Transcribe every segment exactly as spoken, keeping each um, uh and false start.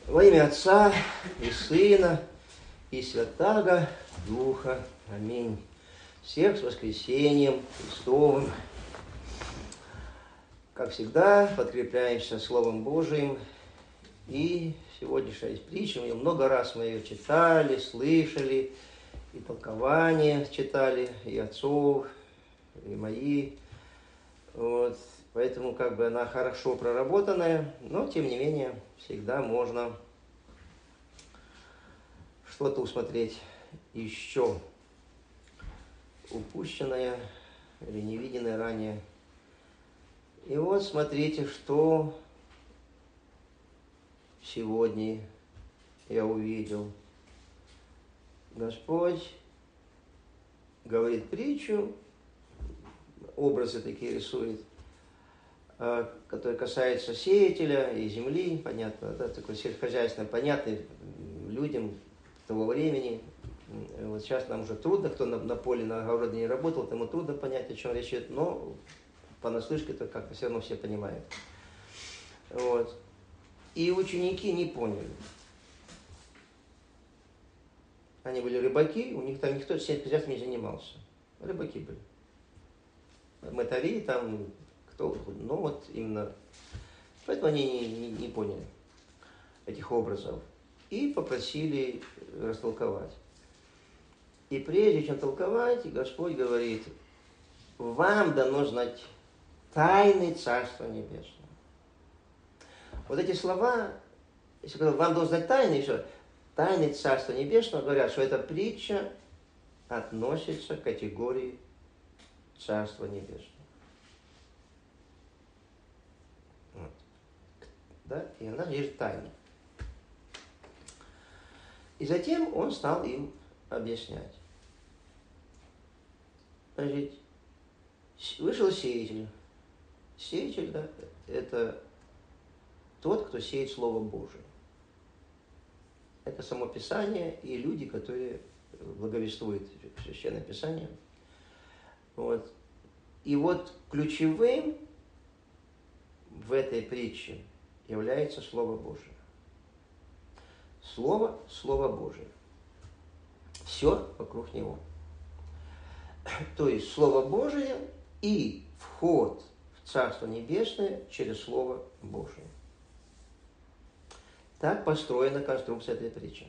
Во имя Отца и Сына и Святаго Духа. Аминь. Всех с воскресением Христовым. Как всегда, подкрепляемся Словом Божиим. И сегодняшняя притча, мы много раз мы ее читали, слышали, и толкования читали, и отцов, и мои. Вот. Поэтому как бы она хорошо проработанная, но тем не менее всегда можно что-то усмотреть еще упущенное или невиденное ранее. И вот смотрите, что сегодня я увидел. Господь говорит притчу, образы такие рисует, который касается сеятеля и земли, понятно, да, такой сельскохозяйственный, понятный людям того времени. Вот сейчас нам уже трудно, кто на, на поле, на огороде не работал, тому трудно понять, о чем речь идет, но понаслышке-то как-то все равно все понимают. Вот. И ученики не поняли. Они были рыбаки, у них там никто сельскохозяйством не занимался. Рыбаки были. Мытари там, кто, ну вот именно. Поэтому они не, не, не поняли этих образов. И попросили растолковать. И прежде чем толковать, Господь говорит: вам дано знать тайны Царства Небесного. Вот эти слова, если говорю, вам дано знать тайны, еще тайны Царства Небесного, говорят, что эта притча относится к категории Царства Небесного. Вот. Да? И она есть тайна. И затем он стал им объяснять. Значит, вышел сеятель. Сеятель, да, это тот, кто сеет Слово Божие. Это само Писание и люди, которые благовествуют Священное Писание. Вот. И вот ключевым в этой притче является Слово Божие. Слово, Слово Божие. Все вокруг него. То есть Слово Божие и вход в Царство Небесное через Слово Божие. Так построена конструкция этой притчи.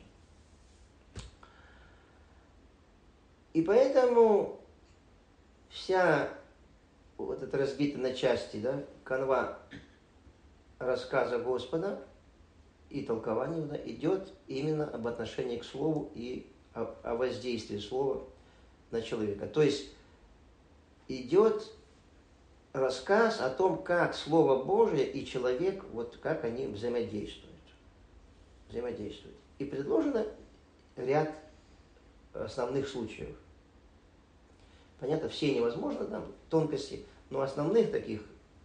И поэтому вся вот эта разбита на части, да, канва рассказа Господа и толкования, да, идет именно об отношении к Слову и о, о воздействии Слова на человека. То есть идет рассказ о том, как Слово Божие и человек, вот как они взаимодействуют. взаимодействуют. И предложено ряд основных случаев. Понятно, все невозможно, там тонкости, но основных таких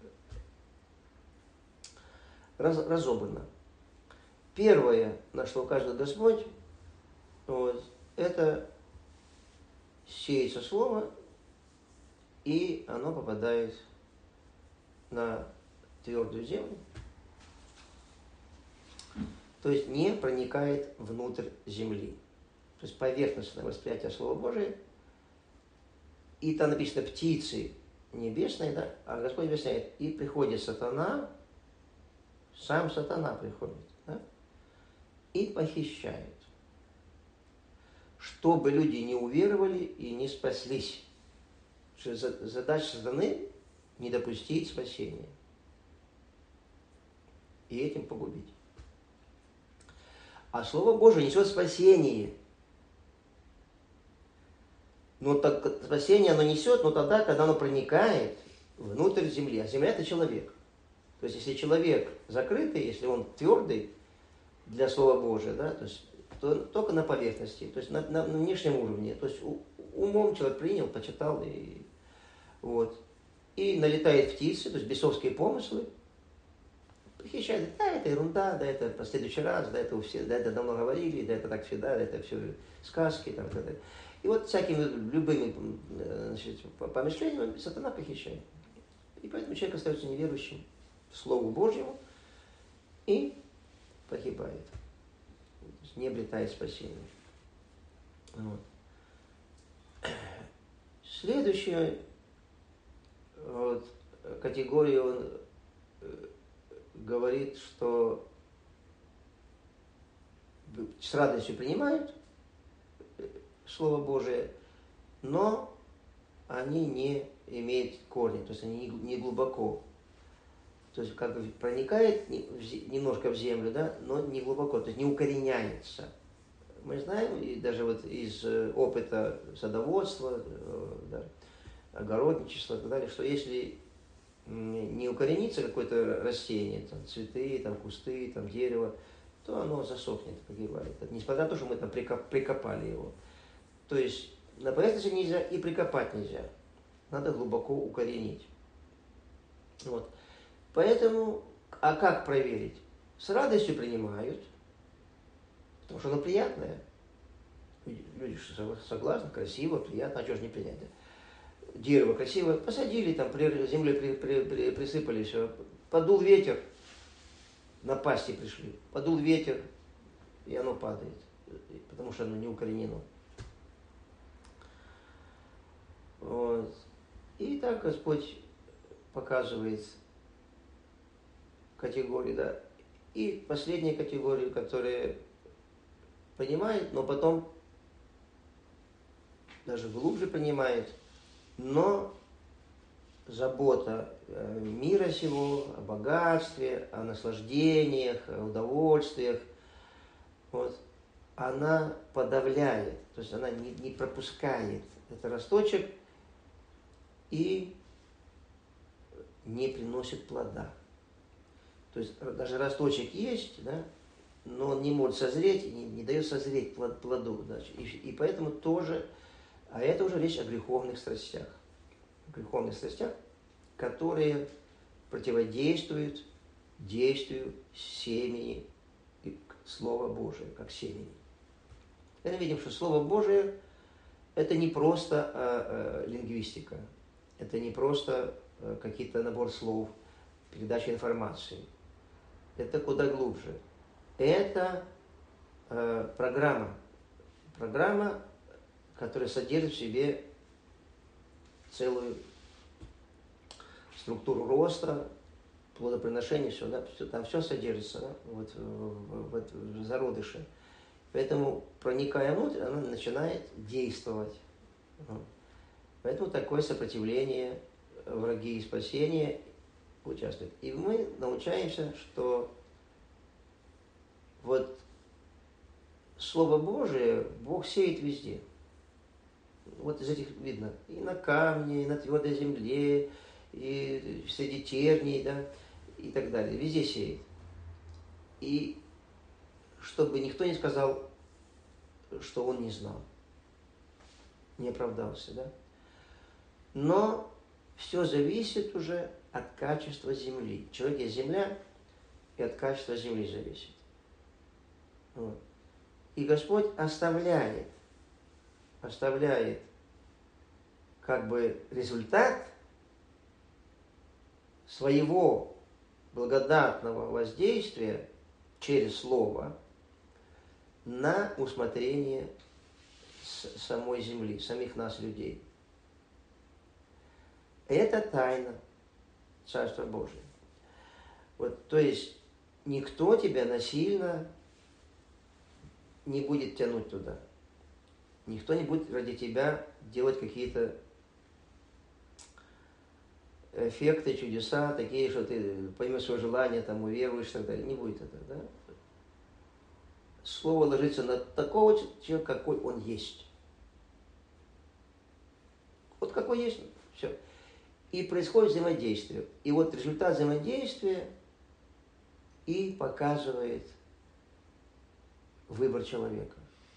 раз, разобрано. Первое, на что указывает Господь, вот, это сеется слово, и оно попадает на твердую землю, то есть не проникает внутрь земли. То есть поверхностное восприятие Слова Божия. И там написано птицы небесные, да, а Господь объясняет, и приходит сатана, сам сатана приходит, да, и похищает, чтобы люди не уверовали и не спаслись. Задача сатаны – не допустить спасения и этим погубить. А Слово Божие несет спасение. Но так, спасение оно несет, но тогда, когда оно проникает внутрь земли. А земля – это человек. То есть, если человек закрытый, если он твердый для Слова Божия, да, то есть, то только на поверхности, то есть на, на внешнем уровне. То есть умом человек принял, почитал, и, вот, и налетает птицы, то есть бесовские помыслы, похищает, да, это ерунда, да, это в следующий раз, да, это у всех, да, это давно говорили, да, это так всегда, да, это все сказки, там, да, да. И вот всякими любыми, значит, помышлениями сатана похищает. И поэтому человек остается неверующим Слову Божьему и погибает, не обретает спасения. Вот. Следующую вот, категорию он говорит, что с радостью принимают Слово Божие, но они не имеют корня, то есть они не глубоко. То есть как бы проникает немножко в землю, да, но не глубоко, то есть не укореняется. Мы знаем, и даже вот из опыта садоводства, да, огородничества и так далее, что если не укоренится какое-то растение, там, цветы, там, кусты, там, дерево, то оно засохнет, погибает. Это несмотря на то, что мы там прикопали его. То есть на поверхности нельзя и прикопать нельзя. Надо глубоко укоренить. Вот. Поэтому, а как проверить? С радостью принимают, потому что оно приятное. Люди согласны, красиво, приятно, а что же не принять? Да? Дерево красивое, посадили, там землей при, при, при, присыпали, все. Подул ветер, на пасти пришли. Подул ветер, и оно падает, потому что оно не укоренено. Вот. И так Господь показывает категории, да. И последняя категория, которая понимает, но потом даже глубже понимает, но забота мира сего, о богатстве, о наслаждениях, о удовольствиях, вот, она подавляет, то есть она не, не пропускает этот росточек и не приносит плода. То есть даже росточек есть, да, но он не может созреть, не, не дает созреть плод, плоду. Да, и, и поэтому тоже, а это уже речь о греховных страстях. О греховных страстях, которые противодействуют действию семени и Слова Божия, как семени. Мы видим, что Слово Божие – это не просто а, а, лингвистика, это не просто а, какие-то набор слов, передача информации. Это куда глубже. Это э, программа. Программа, которая содержит в себе целую структуру роста, плодоприношения, все, да, все, там все содержится, да, вот, в, в, в зародыше. Поэтому, проникая внутрь, она начинает действовать. Поэтому такое сопротивление, враги и спасения участвуют. И мы научаемся, что вот Слово Божие Бог сеет везде. Вот из этих видно. И на камне, и на твердой земле, и среди терней, да, и так далее. Везде сеет. И чтобы никто не сказал, что он не знал. Не оправдался, да. Но все зависит уже от качества земли. Человек есть земля, и от качества земли зависит. Вот. И Господь оставляет, оставляет как бы результат своего благодатного воздействия через Слово на усмотрение самой земли, самих нас, людей. Это тайна Царства Божия. Вот, то есть никто тебя насильно не будет тянуть туда. Никто не будет ради тебя делать какие-то эффекты, чудеса, такие, что ты поймешь свое желание, там, уверуешь и так далее. Не будет этого, да? Слово ложится на такого человека, какой он есть. Вот какой есть, все. И происходит взаимодействие. И вот результат взаимодействия и показывает выбор человека.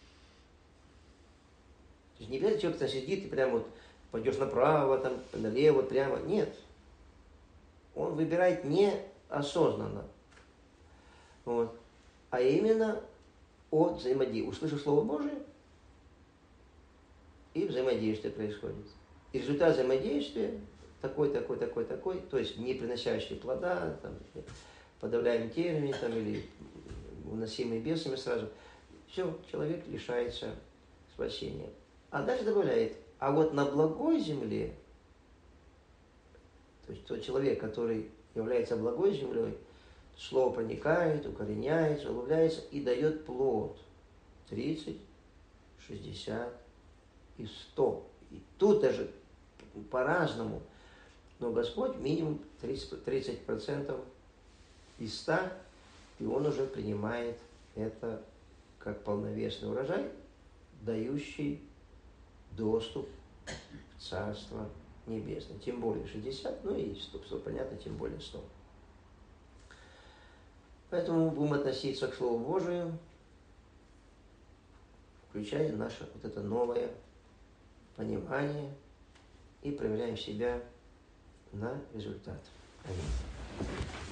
То есть не обязательно человек там сидит и прямо вот пойдешь направо, там, налево, прямо. Нет. Он выбирает неосознанно. Вот. А именно от взаимодействия. Услышав Слово Божие, и взаимодействие происходит. И результат взаимодействия такой, такой, такой, такой, то есть не приносящий плода, там, подавляем термини, там, или уносимые бесами сразу. Все, человек лишается спасения. А дальше добавляет, а вот на благой земле, то есть тот человек, который является благой землей, слово проникает, укореняется, углубляется и дает плод тридцать, шестьдесят и сто. И тут даже по-разному. Но Господь минимум тридцать процентов из ста, и Он уже принимает это как полновесный урожай, дающий доступ в Царство Небесное. Тем более шестьдесят, ну и сто, сто понятно, тем более сто. Поэтому будем относиться к Слову Божию, включая наше вот это новое понимание, и проверяем себя на результат. Аминь.